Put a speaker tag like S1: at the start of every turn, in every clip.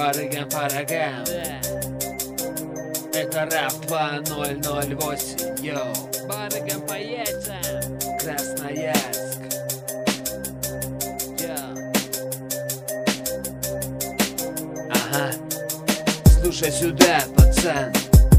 S1: Барыгам по рогам. Это рэп 2008. Йоу.
S2: Барыгам по яйцам.
S1: Красноярск. Ага. Слушай сюда, пацан.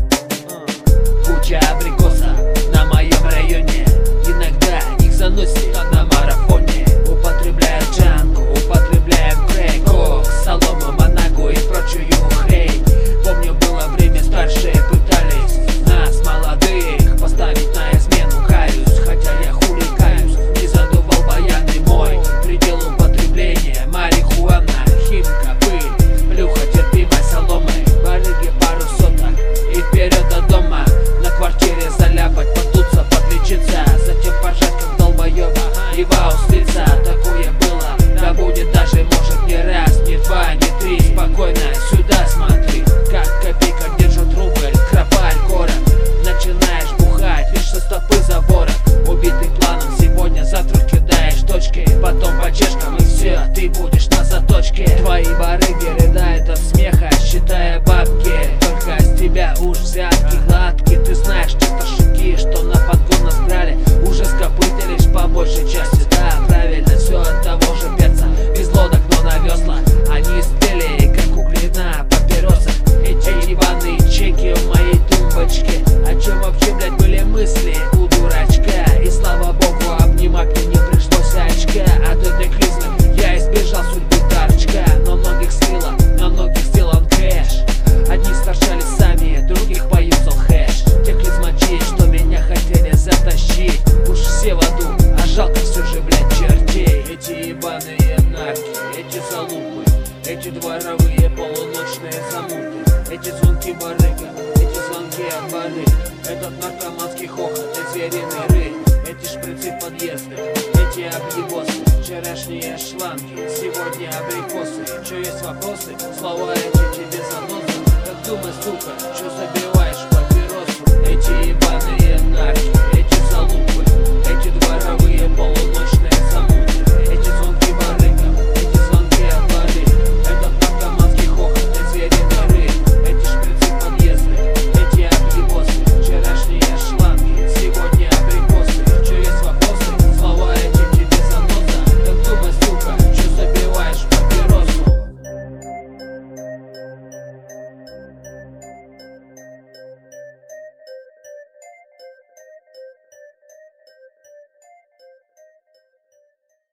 S1: Куча абрикоса на моем районе. Иногда их заносит на марафоне. Употребляем джанку, употребляем крэк, кокс, солому, манагу и прочую хрень. Помню, было время, старшие пытались нас, молодых, поставить на измену. Каюсь, хотя я хули каюсь, не задувал баяны мой. Предел употребления марихуана, химка, пыль, плюха терпимой соломой. Барыги пару соток и вперед до дома. На квартире заляпать, подуться, подлечиться, затем пожать как долбоеба и ваустрица. Такое было, да будет даже, может, не раз, не два, не три. Спокойно сюда смотри, как копейка держит рубль, кропаль, город. Начинаешь бухать лишь со стопы за ворот. Убитый планом сегодня, завтра кидаешь точки. Потом по чешкам и все, ты будешь на заточке. Твои барыги рыдают от смеха, считая бабки. Только с тебя уж взятки гладкие. Ты знаешь, черташики, что на подгон нас брали, уже скопытились по большей части. Да, правильно, все от того же перца. Без лодок, но на веслах они спели, как угли на папиросах. Эти ебаные чеки в моей тумбочке. О чем вообще, блядь, были мысли у дурачка? И слава богу, обнимать мне не пришлось очка. От этой кризы я избежал судьбы торчка. Но многих слило, на многих сделан кэш. Одни сторчали сами, других поюзал хэш. Тех измочить, что меня хотели затащить. Уж все в аду, а жалко все же, блядь, чертей. Эти ебаные нарки, эти залупы, эти дворовые полуночные замуты. Эти звонки барыга, эти звонки от барыг. Этот наркоманский хохот и звериный рык. Эти шприцы в подъезды, эти объебосы. Вчерашние шланги, сегодня абрикосы. Чё есть вопросы? Слова эти тебе заносят. Так думай, сука, чё за